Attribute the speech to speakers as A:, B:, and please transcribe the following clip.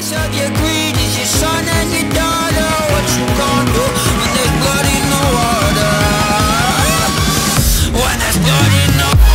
A: price of your greed is your son and your daughter. What you gonna do when there's blood in the water? When there's blood in the